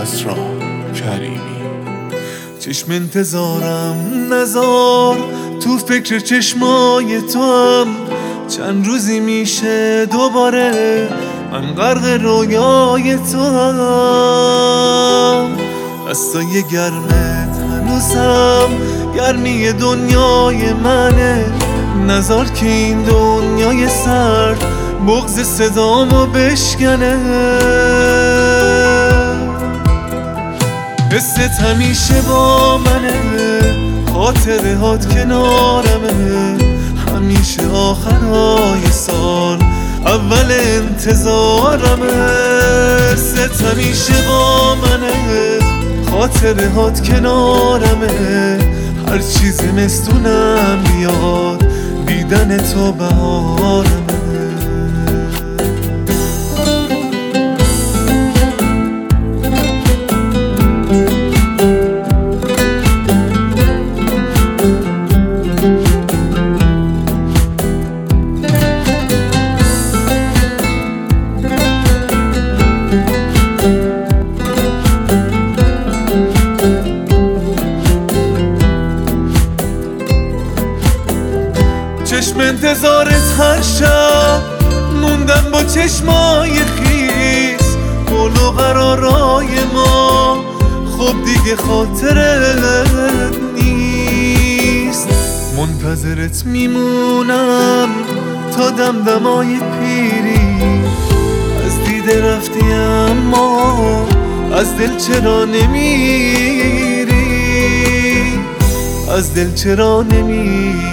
کسری کریمی. چشم انتظارم نزار، تو فکر چشمای تو هم چند روزی میشه دوباره من غرق رویای تو هم. دستای گرمت هنوزم گرمی دنیای منه، نزار که این دنیای سرد بغض صدامو بشکنه. حست همیشه با منه، خاطره هات کنارمه، همیشه آخرای سال اول انتظارمه. حست همیشه با منه، خاطره هات کنارمه، هر چیز مستونم بیاد دیدن تو بهارمه. چشم انتظارت هر شب موندم با چشمای خیس، قول و قرارای ما خب دیگه خاطرت نیست. منتظرت میمونم تا دمدمای پیری، از دیده رفتی اما از دل چرا نمیری، از دل چرا نمیری.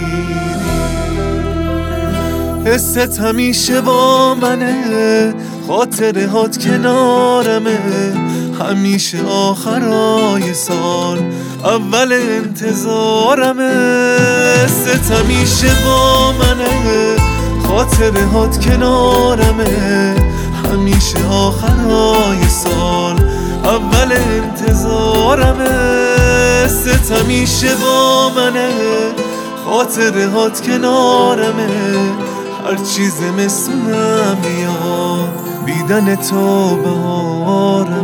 حست همیشه با منه، خاطره هات کنارمه، همیشه آخرای سال اول انتظارمه. حست همیشه با منه، خاطره هات کنارمه، همیشه آخرای سال اول انتظارمه. حست همیشه با منه، خاطره هات کنارمه، هر چیز مثلم بیاد دیدن تو بهارمه.